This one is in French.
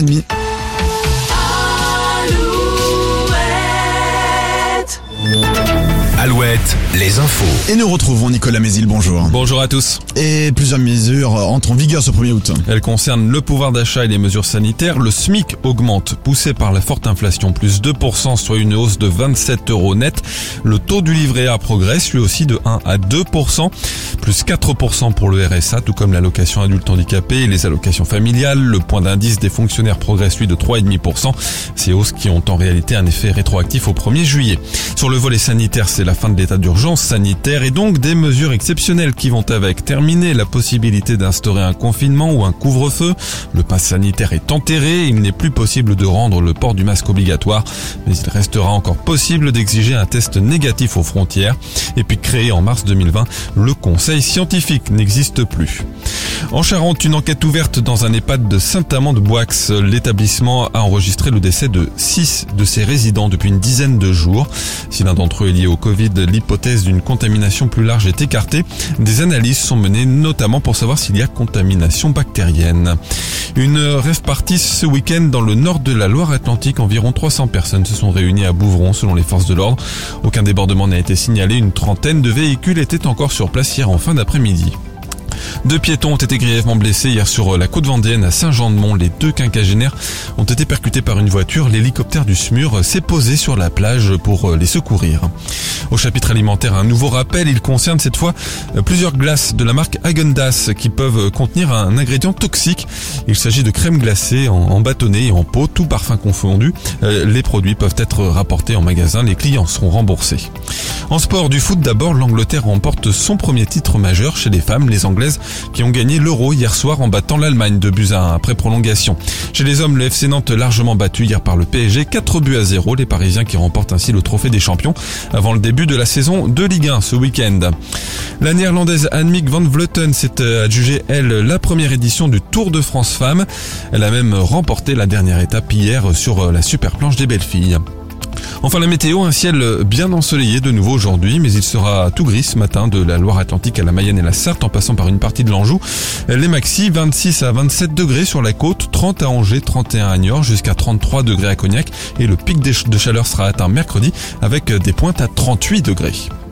6h30. Alouette, les infos. Et nous retrouvons Nicolas Mézil, bonjour. Bonjour à tous. Et plusieurs mesures entrent en vigueur ce 1er août. Elles concernent le pouvoir d'achat et les mesures sanitaires. Le SMIC augmente, poussé par la forte inflation, plus 2%, soit une hausse de 27 € net. Le taux du livret A progresse, lui aussi de 1 à 2%, plus 4% pour le RSA, tout comme l'allocation adulte handicapé et les allocations familiales. Le point d'indice des fonctionnaires progresse, lui, de 3,5%. Ces hausses qui ont en réalité un effet rétroactif au 1er juillet. Sur le volet sanitaire, c'est la fin de l'état d'urgence sanitaire et donc des mesures exceptionnelles qui vont avec. Terminer la possibilité d'instaurer un confinement ou un couvre-feu. Le pass sanitaire est enterré, il n'est plus possible de rendre le port du masque obligatoire, mais il restera encore possible d'exiger un test négatif aux frontières. Et puis créé en mars 2020, le conseil scientifique n'existe plus. En Charente, une enquête ouverte dans un EHPAD de Saint-Amand-de-Boixe. L'établissement a enregistré le décès de 6 de ses résidents depuis une dizaine de jours. Si l'un d'entre eux est lié au Covid, l'hypothèse d'une contamination plus large est écartée. Des analyses sont menées notamment pour savoir s'il y a contamination bactérienne. Une rave party ce week-end dans le nord de la Loire-Atlantique. Environ 300 personnes se sont réunies à Bouvron selon les forces de l'ordre. Aucun débordement n'a été signalé. Une trentaine de véhicules étaient encore sur place hier en fin d'après-midi. 2 piétons ont été grièvement blessés hier sur la côte vendéenne à Saint-Jean-de-Mont. Les 2 quinquagénaires ont été percutés par une voiture. L'hélicoptère du SMUR s'est posé sur la plage pour les secourir. Au chapitre alimentaire, un nouveau rappel. Il concerne cette fois plusieurs glaces de la marque Häagen-Dazs qui peuvent contenir un ingrédient toxique. Il s'agit de crème glacée en bâtonnet et en pot, tout parfum confondu. Les produits peuvent être rapportés en magasin. Les clients seront remboursés. En sport, du foot d'abord, l'Angleterre remporte son premier titre majeur chez les femmes, les Anglaises qui ont gagné l'Euro hier soir en battant l'Allemagne 2-1 après prolongation. Chez les hommes, le FC Nantes largement battu hier par le PSG, 4-0, les Parisiens qui remportent ainsi le trophée des champions avant le début de la saison de Ligue 1 ce week-end. La néerlandaise Annemiek van Vleuten s'est adjugée, elle, la première édition du Tour de France Femmes. Elle a même remporté la dernière étape hier sur la super planche des belles filles. Enfin la météo, un ciel bien ensoleillé de nouveau aujourd'hui, mais il sera tout gris ce matin de la Loire-Atlantique à la Mayenne et la Sarthe en passant par une partie de l'Anjou. Les maxi 26 à 27 degrés sur la côte, 30 à Angers, 31 à Niort, jusqu'à 33 degrés à Cognac et le pic de chaleur sera atteint mercredi avec des pointes à 38 degrés.